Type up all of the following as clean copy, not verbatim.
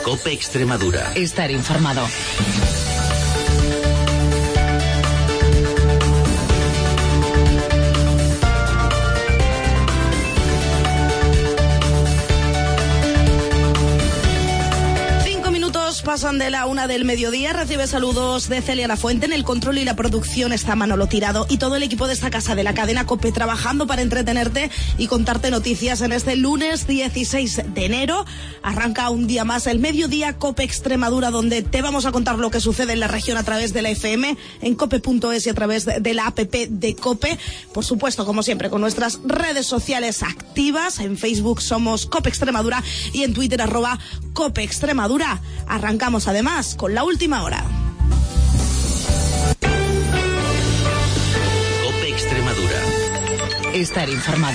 COPE Extremadura. Estar informado. Pasan de la 1 del mediodía. Recibe saludos de Celia Lafuente. En el control y la producción está Manolo Tirado y todo el equipo de esta casa de la cadena COPE trabajando para entretenerte y contarte noticias en este lunes 16 de enero. Arranca un día más el mediodía COPE Extremadura, donde te vamos a contar lo que sucede en la región a través de la FM, en cope.es y a través de la app de COPE. Por supuesto, como siempre, con nuestras redes sociales activas. En Facebook somos COPE Extremadura y en Twitter @COPE Extremadura. Arrancamos además con la última hora. COPE Extremadura. Estar informado.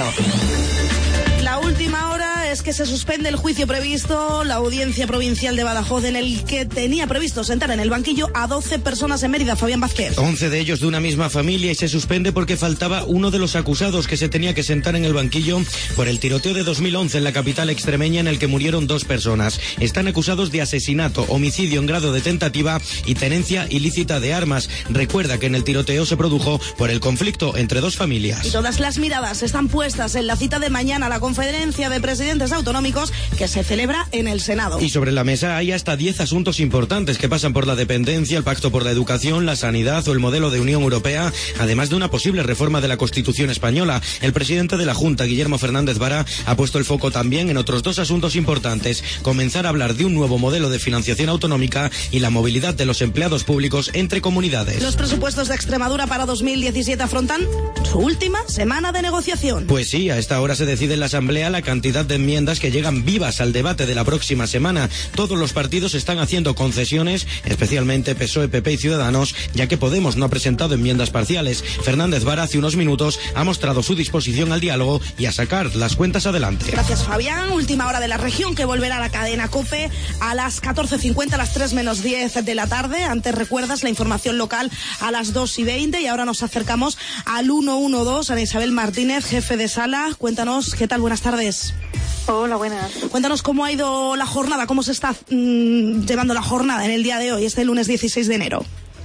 La última hora es que se suspende el juicio previsto, la audiencia provincial de Badajoz, en el que tenía previsto sentar en el banquillo a 12 personas en Mérida. Fabián Vázquez. 11 de ellos de una misma familia, y se suspende porque faltaba uno de los acusados que se tenía que sentar en el banquillo por el tiroteo de 2011 en la capital extremeña, en el que murieron 2 personas. Están acusados de asesinato, homicidio en grado de tentativa y tenencia ilícita de armas. Recuerda que en el tiroteo se produjo por el conflicto entre 2 familias. Y todas las miradas están puestas en la cita de mañana, la conferencia de presidentes autonómicos que se celebra en el Senado. Y sobre la mesa hay hasta 10 asuntos importantes que pasan por la dependencia, el pacto por la educación, la sanidad o el modelo de Unión Europea, además de una posible reforma de la Constitución española. El presidente de la Junta, Guillermo Fernández Vara, ha puesto el foco también en otros 2 asuntos importantes: comenzar a hablar de un nuevo modelo de financiación autonómica y la movilidad de los empleados públicos entre comunidades. Los presupuestos de Extremadura para 2017 afrontan su última semana de negociación. Pues sí, a esta hora se decide en la Asamblea la cantidad de enmiendas que llegan vivas al debate de la próxima semana. Todos los partidos están haciendo concesiones, especialmente PSOE, PP y Ciudadanos, ya que Podemos no ha presentado enmiendas parciales. Fernández Vara hace unos minutos ha mostrado su disposición al diálogo y a sacar las cuentas adelante. Gracias, Fabián. Última hora de la región, que volverá a la cadena COPE a las 14:50, a las 3 menos 10 de la tarde. Antes, recuerdas, la información local a las 2:20, y ahora nos acercamos al 112. Ana Isabel Martínez, jefe de sala. Cuéntanos, ¿qué tal? Buenas tardes. Hola, buenas. Cuéntanos cómo ha ido la jornada, cómo se está llevando la jornada en el día de hoy, este lunes 16 de enero.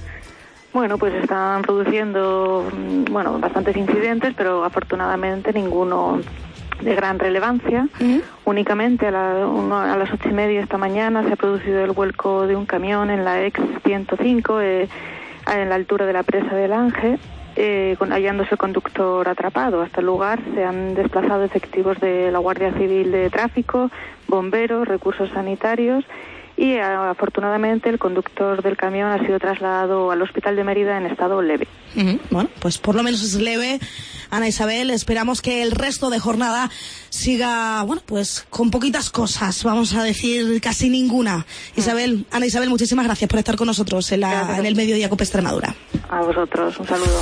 Bueno, pues están produciendo bastantes incidentes, pero afortunadamente ninguno de gran relevancia. Únicamente a las 8:30 esta mañana se ha producido el vuelco de un camión en la ex 105 en la altura de la presa del Ángel, hallándose el conductor atrapado. Hasta el lugar se han desplazado efectivos de la Guardia Civil de Tráfico, bomberos, recursos sanitarios, y afortunadamente el conductor del camión ha sido trasladado al hospital de Mérida en estado leve. Bueno, pues por lo menos es leve, Ana Isabel. Esperamos que el resto de jornada siga, pues con poquitas cosas, vamos a decir casi ninguna. Ana Isabel, muchísimas gracias por estar con nosotros en el Mediodía COPE Extremadura. A vosotros, un saludo.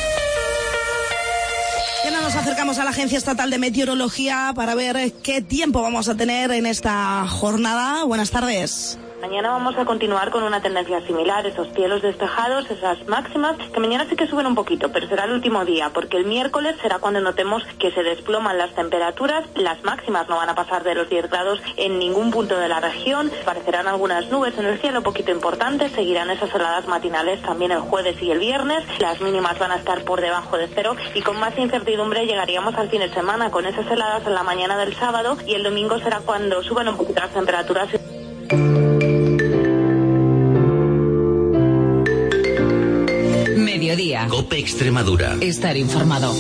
Nos acercamos a la Agencia Estatal de Meteorología para ver qué tiempo vamos a tener en esta jornada. Buenas tardes. Mañana vamos a continuar con una tendencia similar, esos cielos despejados, esas máximas, que mañana sí que suben un poquito, pero será el último día, porque el miércoles será cuando notemos que se desploman las temperaturas. Las máximas no van a pasar de los 10 grados en ningún punto de la región, aparecerán algunas nubes en el cielo poquito importantes, seguirán esas heladas matinales también el jueves y el viernes, las mínimas van a estar por debajo de 0, y con más incertidumbre llegaríamos al fin de semana con esas heladas en la mañana del sábado, y el domingo será cuando suban un poquito las temperaturas. Mediodía. COPE Extremadura. Estar informado.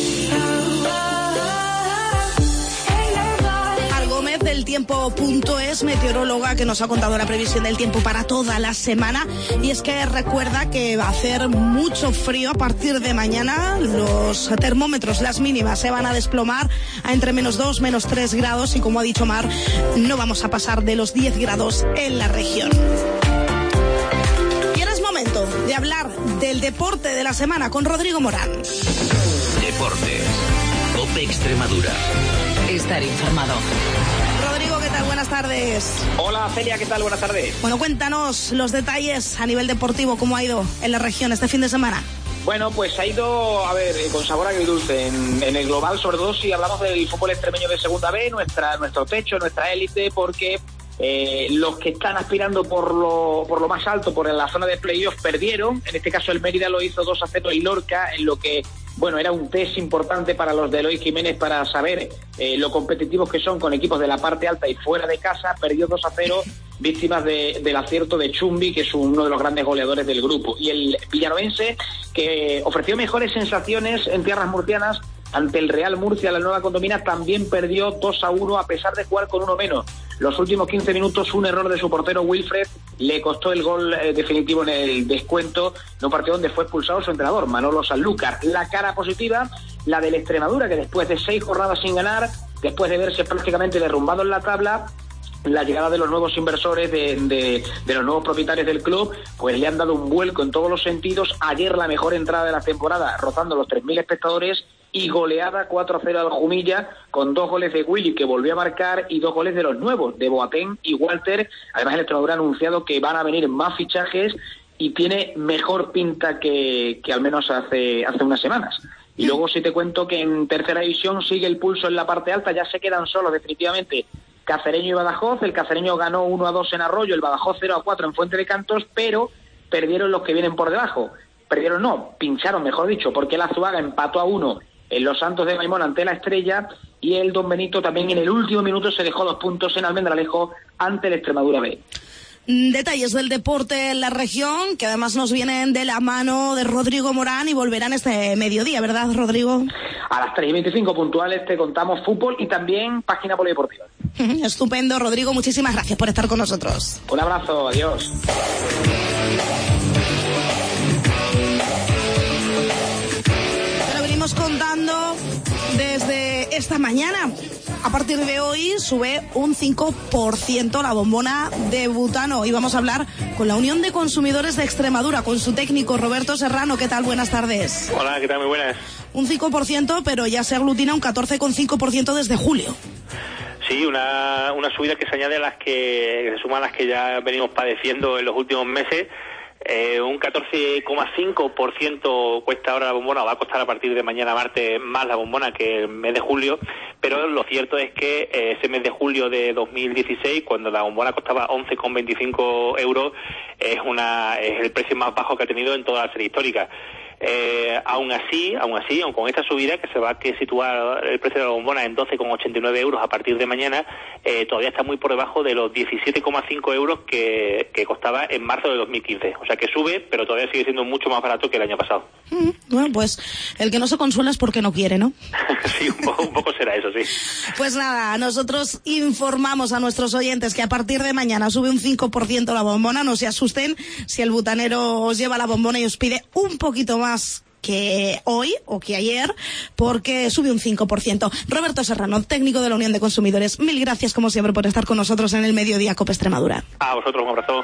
Gómez del tiempo.es, meteoróloga, que nos ha contado la previsión del tiempo para toda la semana. Y es que recuerda que va a hacer mucho frío a partir de mañana. Los termómetros, las mínimas, se van a desplomar a entre -2, -3 grados, y como ha dicho Mar, no vamos a pasar de los 10 grados en la región. Y ahora es momento de hablar del deporte de la semana con Rodrigo Morán. Deportes. COPE Extremadura. Estar informado. Rodrigo, ¿qué tal? Buenas tardes. Hola, Celia, ¿qué tal? Buenas tardes. Bueno, cuéntanos los detalles a nivel deportivo, cómo ha ido en la región este fin de semana. Bueno, pues ha ido, con sabor agridulce. En el global, sobre todo si hablamos del fútbol extremeño de Segunda B, nuestro techo, nuestra élite, porque Los que están aspirando por lo más alto, por la zona de playoff, perdieron. En este caso el Mérida lo hizo 2-0 en Lorca, en lo que, bueno, era un test importante para los de Eloy Jiménez para saber lo competitivos que son con equipos de la parte alta y fuera de casa. Perdió 2-0, víctimas del acierto de Chumbi, que es uno de los grandes goleadores del grupo. Y el villanovense, que ofreció mejores sensaciones en tierras murcianas ante el Real Murcia, la nueva condomina, también perdió 2-1 a pesar de jugar con uno menos. Los últimos 15 minutos, un error de su portero Wilfred le costó el gol definitivo en el descuento de un partido donde fue expulsado su entrenador, Manolo Sanlúcar. La cara positiva, la del Extremadura, que después de 6 jornadas sin ganar, después de verse prácticamente derrumbado en la tabla, la llegada de los nuevos inversores, de los nuevos propietarios del club, pues le han dado un vuelco en todos los sentidos. Ayer la mejor entrada de la temporada, rozando los 3.000 espectadores, y goleada 4-0 al Jumilla, con 2 goles de Willy, que volvió a marcar, y 2 goles de los nuevos, de Boateng y Walter. Además, el Extremadura ha anunciado que van a venir más fichajes y tiene mejor pinta que al menos hace unas semanas. Y luego sí te cuento que en tercera división sigue el pulso en la parte alta, ya se quedan solos definitivamente Cacereño y Badajoz. El Cacereño ganó 1-2 en Arroyo, el Badajoz 0-4 en Fuente de Cantos, pero perdieron los que vienen por debajo. Perdieron no, pincharon, mejor dicho, porque el Azuaga empató a 1 en Los Santos de Maimón ante la Estrella, y el Don Benito también en el último minuto se dejó 2 puntos en Almendralejo ante el Extremadura B. Detalles del deporte en la región, que además nos vienen de la mano de Rodrigo Morán y volverán este mediodía, ¿verdad, Rodrigo? A las 3:25 puntuales te contamos fútbol y también página polideportiva. Estupendo, Rodrigo, muchísimas gracias por estar con nosotros. Un abrazo, adiós. Te lo venimos contando desde esta mañana. A partir de hoy sube un 5% la bombona de butano, y vamos a hablar con la Unión de Consumidores de Extremadura, con su técnico Roberto Serrano. ¿Qué tal? Buenas tardes. Hola, ¿qué tal? Muy buenas. Un 5%, pero ya se aglutina un 14,5% desde julio. Sí, una subida que se añade a las que se suman a las que ya venimos padeciendo en los últimos meses. Un 14,5% cuesta ahora la bombona, o va a costar a partir de mañana martes más la bombona que el mes de julio, pero lo cierto es que ese mes de julio de 2016, cuando la bombona costaba 11,25 euros, es el precio más bajo que ha tenido en toda la serie histórica. Aún así, aun con esta subida, que se va a situar el precio de la bombona en 12,89 euros a partir de mañana, todavía está muy por debajo de los 17,5 euros que costaba en marzo de 2015. O sea que sube, pero todavía sigue siendo mucho más barato que el año pasado. Bueno, pues el que no se consuela es porque no quiere, ¿no? Sí, un poco será eso, sí. Pues nada, nosotros informamos a nuestros oyentes que a partir de mañana sube un 5% la bombona. No se asusten si el butanero os lleva la bombona y os pide un poquito más que hoy o que ayer, porque sube un 5%. Roberto Serrano, técnico de la Unión de Consumidores, mil gracias como siempre por estar con nosotros en el Mediodía COPE Extremadura. A vosotros, un abrazo.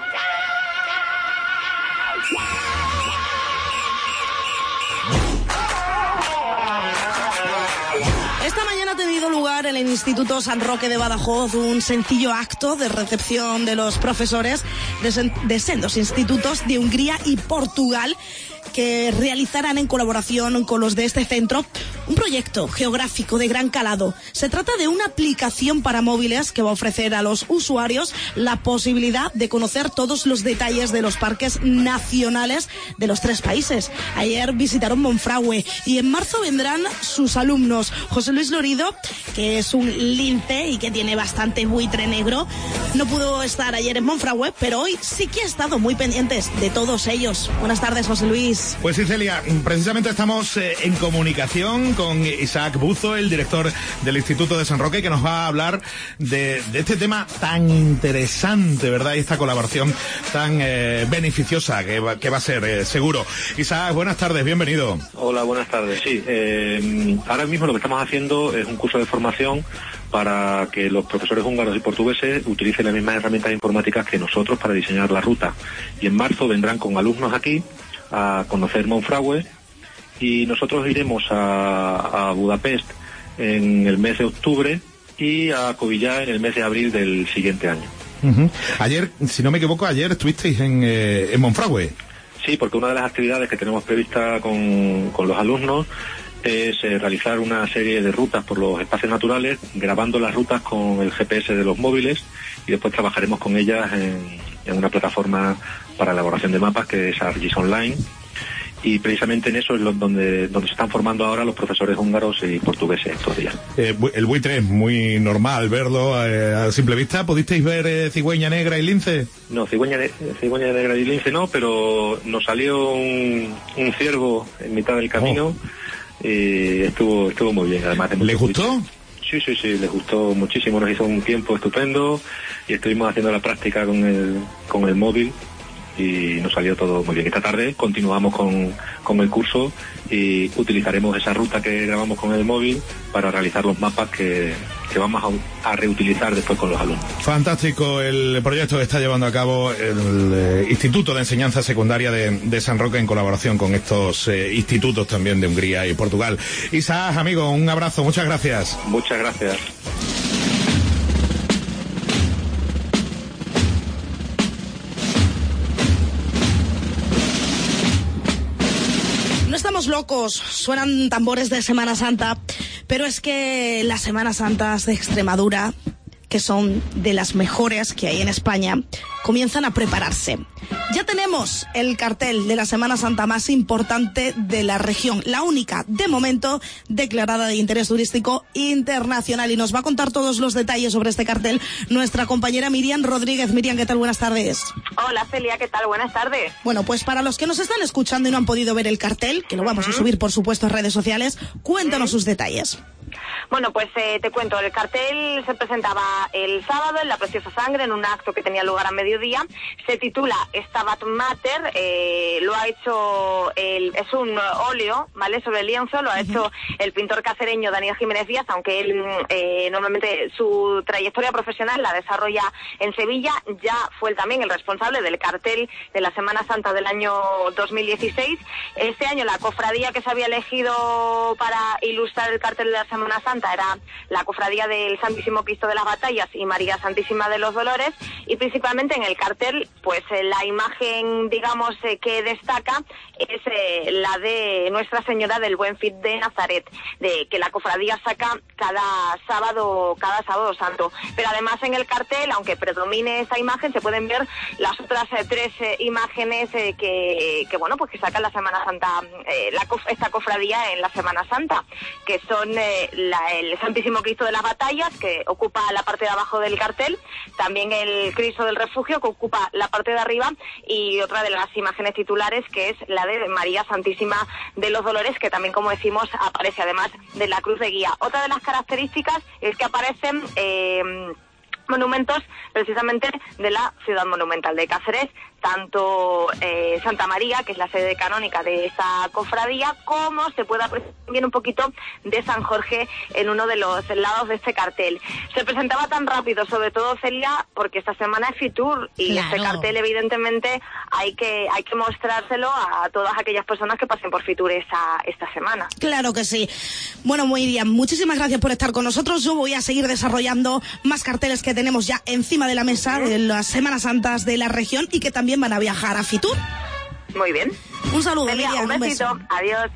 Esta mañana ha tenido lugar en el Instituto San Roque de Badajoz un sencillo acto de recepción de los profesores de sendos institutos de Hungría y Portugal, que realizarán en colaboración con los de este centro un proyecto geográfico de gran calado. Se trata de una aplicación para móviles que va a ofrecer a los usuarios la posibilidad de conocer todos los detalles de los parques nacionales de los 3 países. Ayer visitaron Monfragüe y en marzo vendrán sus alumnos. José Luis Lorido, que es un lince y que tiene bastante buitre negro, no pudo estar ayer en Monfragüe, pero hoy sí que ha estado muy pendientes de todos ellos. Buenas tardes, José Luis. Pues sí, Celia, precisamente estamos en comunicación con Isaac Buzo, el director del Instituto de San Roque, que nos va a hablar de este tema tan interesante, ¿verdad? Y esta colaboración tan beneficiosa que va a ser, seguro. Isaac, buenas tardes, bienvenido. Hola, buenas tardes. Sí, ahora mismo lo que estamos haciendo es un curso de formación para que los profesores húngaros y portugueses utilicen las mismas herramientas informáticas que nosotros para diseñar la ruta. Y en marzo vendrán con alumnos aquí a conocer Monfragüe, y nosotros iremos a Budapest en el mes de octubre y a Covillá en el mes de abril del siguiente año. Uh-huh. Ayer, si no me equivoco, estuvisteis en Monfragüe. Sí, porque una de las actividades que tenemos prevista con los alumnos es realizar una serie de rutas por los espacios naturales, grabando las rutas con el GPS de los móviles y después trabajaremos con ellas en una plataforma para elaboración de mapas que es ArcGIS Online, y precisamente en eso es donde se están formando ahora los profesores húngaros y portugueses estos días. El buitre es muy normal verlo a simple vista. ¿Pudisteis ver cigüeña negra y lince? No, cigüeña negra y lince no, pero nos salió un ciervo en mitad del camino y estuvo muy bien. Además, ¿Les gustó? Sí, les gustó muchísimo, nos hizo un tiempo estupendo y estuvimos haciendo la práctica con el móvil y nos salió todo muy bien. Esta tarde continuamos con el curso y utilizaremos esa ruta que grabamos con el móvil para realizar los mapas que vamos a reutilizar después con los alumnos. Fantástico el proyecto que está llevando a cabo el Instituto de Enseñanza Secundaria de San Roque en colaboración con estos institutos también de Hungría y Portugal. Isaac, amigo, un abrazo, muchas gracias. Muchas gracias. Estamos locos, suenan tambores de Semana Santa, pero es que las Semanas Santas de Extremadura, que son de las mejores que hay en España, comienzan a prepararse. Ya tenemos el cartel de la Semana Santa más importante de la región, la única, de momento, declarada de interés turístico internacional. Y nos va a contar todos los detalles sobre este cartel nuestra compañera Miriam Rodríguez. Miriam, ¿qué tal? Buenas tardes. Hola, Celia, ¿qué tal? Buenas tardes. Bueno, pues para los que nos están escuchando y no han podido ver el cartel, que lo vamos a subir, por supuesto, en redes sociales, cuéntanos sus detalles. Bueno, pues te cuento, el cartel se presentaba el sábado en la Preciosa Sangre, en un acto que tenía lugar a mediodía. Se titula Stabat Mater, lo ha hecho, es un óleo, ¿vale?, sobre el lienzo, lo ha hecho el pintor cacereño Daniel Jiménez Díaz, aunque él normalmente su trayectoria profesional la desarrolla en Sevilla. Ya fue él también el responsable del cartel de la Semana Santa del año 2016. Este año la cofradía que se había elegido para ilustrar el cartel de la Semana Santa era la cofradía del Santísimo Cristo de las Batallas y María Santísima de los Dolores, y principalmente en el cartel, pues la imagen, digamos, que destaca es la de Nuestra Señora del Buen Fin de Nazaret, de que la cofradía saca cada sábado santo. Pero además en el cartel, aunque predomine esta imagen, se pueden ver las otras tres imágenes que bueno, pues que saca la Semana Santa, esta cofradía en la Semana Santa, que son el Santísimo Cristo de las Batallas, que ocupa la parte de abajo del cartel, también el Cristo del Refugio, que ocupa la parte de arriba, y otra de las imágenes titulares, que es la de María Santísima de los Dolores, que también, como decimos, aparece además de la cruz de guía. Otra de las características es que aparecen monumentos precisamente de la ciudad monumental de Cáceres, tanto Santa María, que es la sede canónica de esta cofradía, como se puede apreciar también un poquito de San Jorge en uno de los lados de este cartel. Se presentaba tan rápido, sobre todo, Celia, porque esta semana es Fitur, y claro, este cartel evidentemente hay que mostrárselo a todas aquellas personas que pasen por Fitur esta semana. Claro que sí. Bueno, muy bien, muchísimas gracias por estar con nosotros. Yo voy a seguir desarrollando más carteles que tenemos ya encima de la mesa de las Semanas Santas de la región y que también van a viajar a Fitur. Muy bien. Un saludo, Celia, Miriam, un besito. beso. Adiós.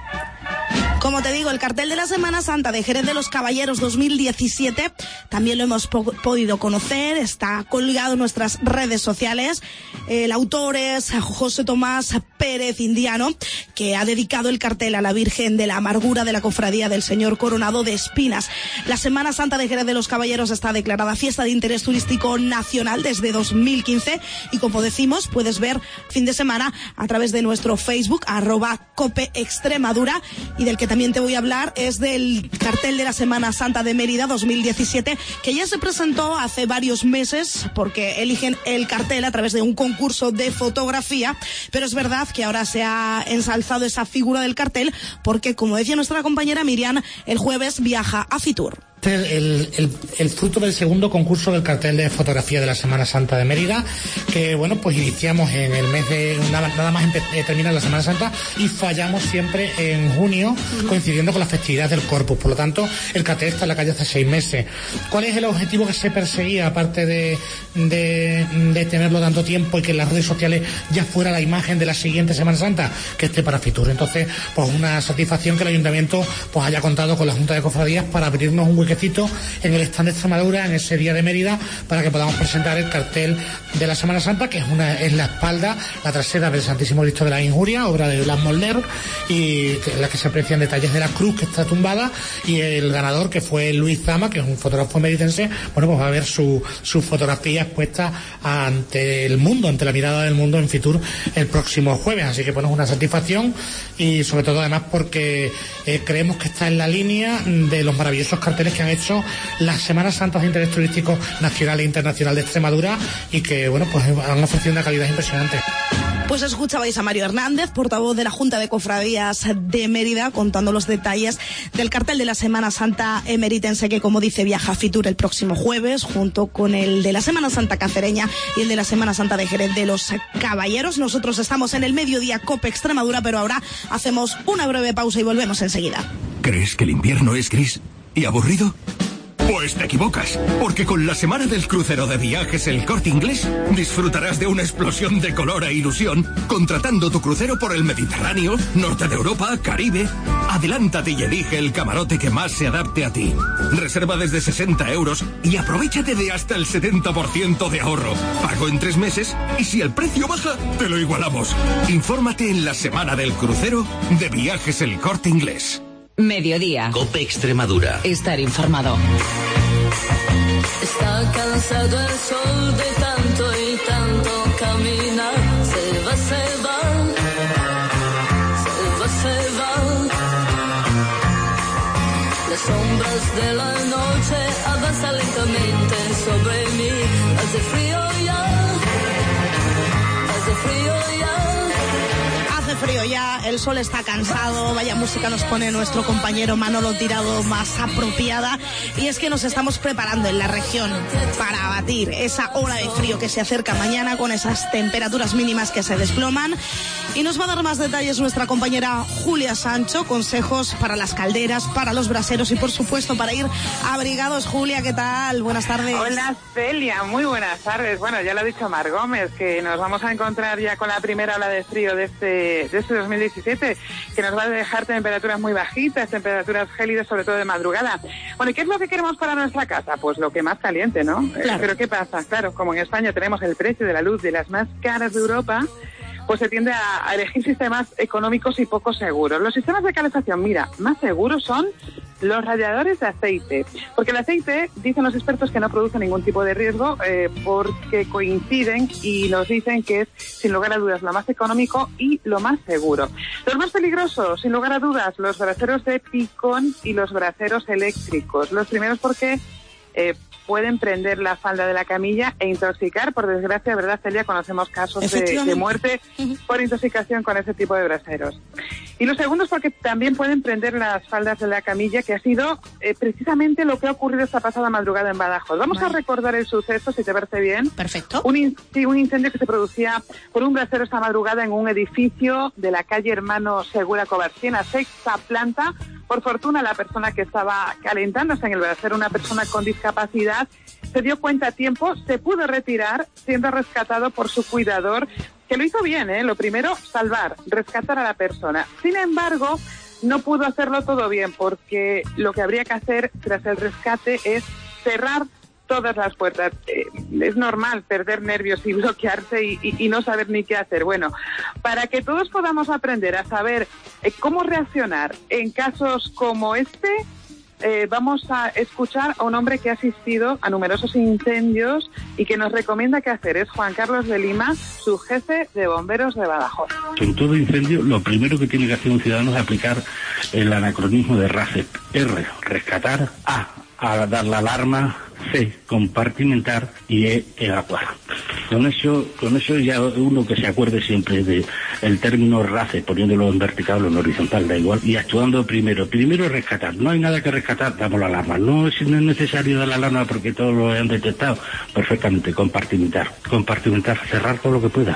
Como te digo, el cartel de la Semana Santa de Jerez de los Caballeros 2017 también lo hemos podido conocer, está colgado en nuestras redes sociales. El autor es José Tomás Pérez Indiano, que ha dedicado el cartel a la Virgen de la Amargura de la Cofradía del Señor Coronado de Espinas. La Semana Santa de Jerez de los Caballeros está declarada fiesta de interés turístico nacional desde 2015 y, como decimos, puedes ver fin de semana a través de nuestro Facebook @COPEExtremadura, y del que también te voy a hablar es del cartel de la Semana Santa de Mérida 2017, que ya se presentó hace varios meses porque eligen el cartel a través de un concurso de fotografía, pero es verdad que ahora se ha ensalzado esa figura del cartel porque, como decía nuestra compañera Miriam, el jueves viaja a Fitur. El fruto del segundo concurso del cartel de fotografía de la Semana Santa de Mérida, que bueno, pues iniciamos en el mes de nada más terminar la Semana Santa y fallamos siempre en junio, coincidiendo con la festividad del Corpus. Por lo tanto, el cartel está en la calle hace 6 meses. ¿Cuál es el objetivo que se perseguía, aparte de tenerlo tanto tiempo y que en las redes sociales ya fuera la imagen de la siguiente Semana Santa? Que esté para Fitur. Entonces, pues una satisfacción que el Ayuntamiento pues haya contado con la Junta de Cofradías para abrirnos un huequecito huequecito en el stand de Extremadura en ese día de Mérida para que podamos presentar el cartel de la Semana Santa, que es la espalda, la trasera del Santísimo Cristo de la Injuria, obra de Blas Molner, y en la que se aprecian detalles de la cruz que está tumbada, y el ganador, que fue Luis Zama, que es un fotógrafo meritense, bueno, pues va a ver su fotografía expuesta ante el mundo, ante la mirada del mundo en Fitur el próximo jueves. Así que bueno, es una satisfacción, y sobre todo además porque creemos que está en la línea de los maravillosos carteles que han hecho las Semanas Santas de interés turístico nacional e internacional de Extremadura, y que bueno, pues han ofrecido una calidad impresionante. Pues escuchabais a Mario Hernández, portavoz de la Junta de Cofradías de Mérida, contando los detalles del cartel de la Semana Santa emeritense, que, como dice, viaja a Fitur el próximo jueves, junto con el de la Semana Santa cacereña y el de la Semana Santa de Jerez de los Caballeros. Nosotros estamos en el mediodía COPE Extremadura, pero ahora hacemos una breve pausa y volvemos enseguida. ¿Crees que el invierno es gris y aburrido? Pues te equivocas, porque con la semana del crucero de Viajes El Corte Inglés disfrutarás de una explosión de color e ilusión contratando tu crucero por el Mediterráneo, norte de Europa, Caribe. Adelántate y elige el camarote que más se adapte a ti. Reserva desde 60 euros y aprovéchate de hasta el 70% de ahorro. Pago en 3 meses y si el precio baja, te lo igualamos. Infórmate en la semana del crucero de Viajes El Corte Inglés. Mediodía. COPE Extremadura. Estar informado. Está cansado el sol de tanto y tanto caminar. Se va. Las sombras de la noche avanzan lentamente sobre mí. Hace frío ya. Hace frío ya, el sol está cansado, vaya música nos pone nuestro compañero Manolo Tirado más apropiada, y es que nos estamos preparando en la región para abatir esa ola de frío que se acerca mañana con esas temperaturas mínimas que se desploman, y nos va a dar más detalles nuestra compañera Julia Sancho, consejos para las calderas, para los braseros y por supuesto para ir abrigados. Julia, ¿qué tal? Buenas tardes. Hola Celia, muy buenas tardes. Bueno, ya lo ha dicho Mar Gómez, que nos vamos a encontrar ya con la primera ola de frío de este 2017, que nos va a dejar temperaturas muy bajitas, temperaturas gélidas, sobre todo de madrugada. Bueno, ¿y qué es lo que queremos para nuestra casa? Pues lo que más caliente, ¿no? Claro. Pero ¿qué pasa? Claro, como en España tenemos el precio de la luz de las más caras de Europa, pues se tiende a elegir sistemas económicos y poco seguros. Los sistemas de calefacción, mira, más seguros son los radiadores de aceite, porque el aceite, dicen los expertos, que no produce ningún tipo de riesgo, porque coinciden y nos dicen que es, sin lugar a dudas, lo más económico y lo más seguro. Los más peligrosos, sin lugar a dudas, los braseros de picón y los braseros eléctricos. Los primeros porque pueden prender la falda de la camilla e intoxicar. Por desgracia, ¿verdad, Celia? Conocemos casos de muerte por intoxicación con ese tipo de braseros. Y los segundos porque también pueden prender las faldas de la camilla, que ha sido precisamente lo que ha ocurrido esta pasada madrugada en Badajoz. Vamos a recordar el suceso, si te parece bien. Perfecto. Un incendio que se producía por un brasero esta madrugada en un edificio de la calle Hermano Segura Cobarcina, 6ª planta. Por fortuna, la persona que estaba calentándose en el brasero, una persona con discapacidad, se dio cuenta a tiempo, se pudo retirar, siendo rescatado por su cuidador, que lo hizo bien, ¿eh? Lo primero, salvar, rescatar a la persona. Sin embargo, no pudo hacerlo todo bien, porque lo que habría que hacer tras el rescate es cerrar todas las puertas. Es normal perder nervios y bloquearse y no saber ni qué hacer. Bueno, para que todos podamos aprender a saber cómo reaccionar en casos como este, vamos a escuchar a un hombre que ha asistido a numerosos incendios y que nos recomienda qué hacer. Es Juan Carlos de Lima, su jefe de bomberos de Badajoz. En todo incendio, lo primero que tiene que hacer un ciudadano es aplicar el anacronismo de RACEP. R, rescatar. A dar la alarma. C, compartimentar. y evacuar. Con eso ya uno que se acuerde siempre de el término RACE, poniéndolo en vertical o en horizontal, da igual, y actuando primero rescatar. No hay nada que rescatar, damos la alarma. No es necesario dar la alarma porque todos lo han detectado. Perfectamente, compartimentar, cerrar todo lo que pueda.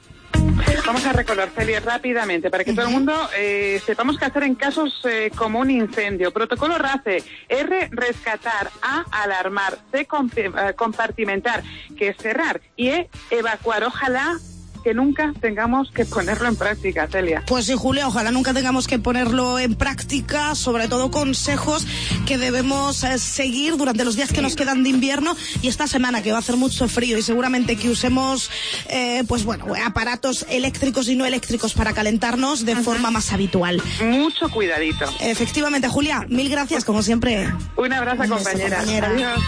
Vamos a recordar, Celia, rápidamente, para que todo el mundo sepamos qué hacer en casos como un incendio. Protocolo RACE. R, rescatar. A, alarmar. C, compartimentar, que es cerrar. Y E, evacuar. Ojalá que nunca tengamos que ponerlo en práctica, Celia. Pues sí, Julia, ojalá nunca tengamos que ponerlo en práctica, sobre todo consejos que debemos seguir durante los días que nos quedan de invierno y esta semana que va a hacer mucho frío, y seguramente que usemos aparatos eléctricos y no eléctricos para calentarnos de forma más habitual. Mucho cuidadito. Efectivamente, Julia, mil gracias, como siempre. Un abrazo, compañera. Adiós.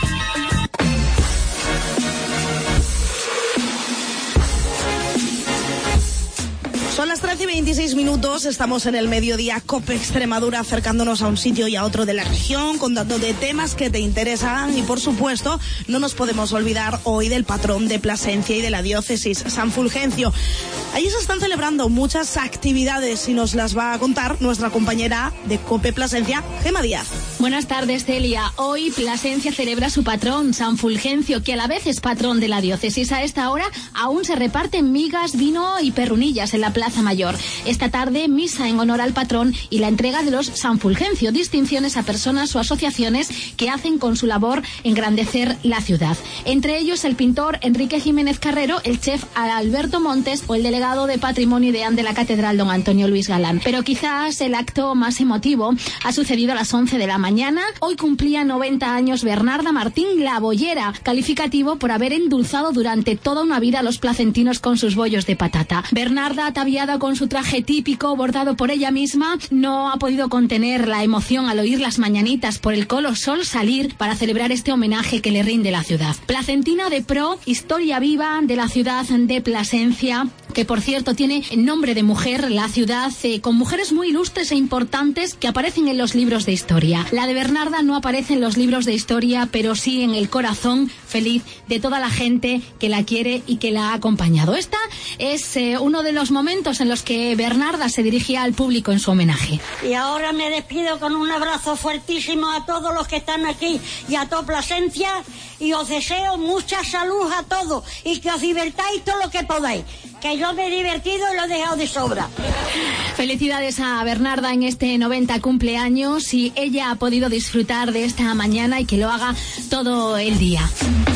Son las 13:26, estamos en el mediodía COPE Extremadura, acercándonos a un sitio y a otro de la región, contando de temas que te interesan y, por supuesto, no nos podemos olvidar hoy del patrón de Plasencia y de la diócesis, San Fulgencio. Allí se están celebrando muchas actividades y nos las va a contar nuestra compañera de COPE Plasencia, Gema Díaz. Buenas tardes, Celia. Hoy Plasencia celebra su patrón, San Fulgencio, que a la vez es patrón de la diócesis. A esta hora aún se reparten migas, vino y perrunillas en la Plaza Mayor. Esta tarde, misa en honor al patrón y la entrega de los San Fulgencio, distinciones a personas o asociaciones que hacen con su labor engrandecer la ciudad. Entre ellos el pintor Enrique Jiménez Carrero, el chef Alberto Montes o el delegado de Patrimonio y Deán de la Catedral, don Antonio Luis Galán. Pero quizás el acto más emotivo ha sucedido a las 11 de la mañana. Hoy cumplía 90 años Bernarda Martín La Boyera, calificativo por haber endulzado durante toda una vida a los placentinos con sus bollos de patata. Bernarda, ataviada con su traje típico, bordado por ella misma, no ha podido contener la emoción al oír las mañanitas por el Colo Sol salir para celebrar este homenaje que le rinde la ciudad. Placentina de pro, historia viva de la ciudad de Plasencia, que por cierto tiene nombre de mujer, la ciudad con mujeres muy ilustres e importantes que aparecen en los libros de historia. La de Bernarda no aparece en los libros de historia, pero sí en el corazón feliz de toda la gente que la quiere y que la ha acompañado. Esta es uno de los momentos en los que Bernarda se dirigía al público en su homenaje. Y ahora me despido con un abrazo fuertísimo a todos los que están aquí y a toda Plasencia, y os deseo mucha salud a todos y que os divertáis todo lo que podáis, que yo me he divertido y lo he dejado de sobra. Felicidades a Bernarda en este 90 cumpleaños, y ella ha podido disfrutar de esta mañana y que lo haga todo el día.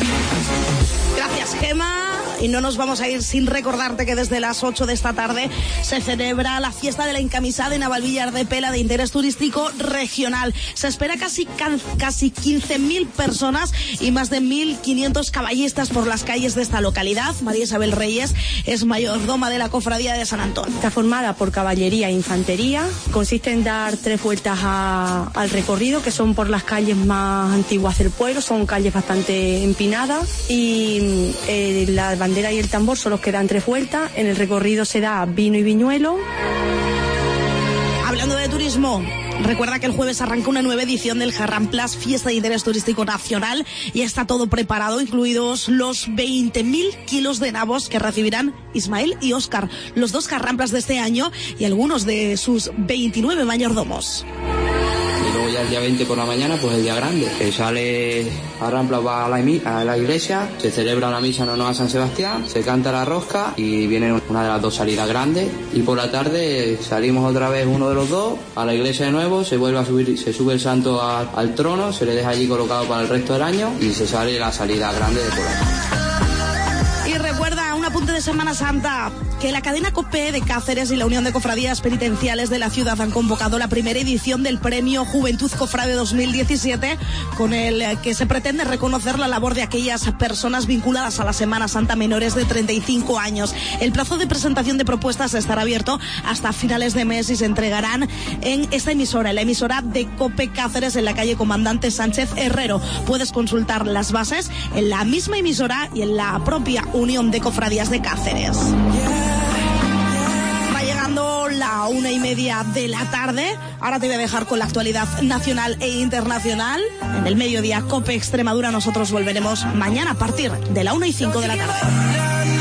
Gracias, Gema. Y no nos vamos a ir sin recordarte que desde las 8 de esta tarde se celebra la fiesta de la encamisada en Navalvillar de Pela, de interés turístico regional. Se espera casi 15.000 personas y más de 1.500 caballistas por las calles de esta localidad. María Isabel Reyes es mayordoma de la Cofradía de San Antón. Está formada por caballería e infantería. Consiste en dar 3 vueltas al recorrido, que son por las calles más antiguas del pueblo. Son calles bastante empinadas, y la bandera y el tambor son los que dan 3 vueltas. En el recorrido se da vino y viñuelo. Hablando de turismo, recuerda que el jueves arranca una nueva edición del Jarramplas, fiesta de interés turístico nacional, y está todo preparado, incluidos los 20.000 kilos de nabos que recibirán Ismael y Óscar, los 2 Jarramplas de este año, y algunos de sus 29 mayordomos. Y luego ya el día 20 por la mañana, pues el día grande, que sale a Rampla, va a la iglesia, se celebra la misa en honor a San Sebastián, se canta la rosca y viene una de las 2 salidas grandes, y por la tarde salimos otra vez uno de los 2 a la iglesia de nuevo, se vuelve a subir, se sube el santo al trono, se le deja allí colocado para el resto del año y se sale la salida grande de por ahí. Y recuerda, un apunte de Semana Santa, que la cadena COPE de Cáceres y la Unión de Cofradías Penitenciales de la ciudad han convocado la primera edición del Premio Juventud Cofrade 2017, con el que se pretende reconocer la labor de aquellas personas vinculadas a la Semana Santa menores de 35 años. El plazo de presentación de propuestas estará abierto hasta finales de mes y se entregarán en esta emisora, en la emisora de COPE Cáceres, en la calle Comandante Sánchez Herrero. Puedes consultar las bases en la misma emisora y en la propia Unión de Cofradías de Cáceres. Va llegando la 1:30 de la tarde. Ahora te voy a dejar con la actualidad nacional e internacional. En el mediodía COPE Extremadura nosotros volveremos mañana a partir de la 1:05 de la tarde.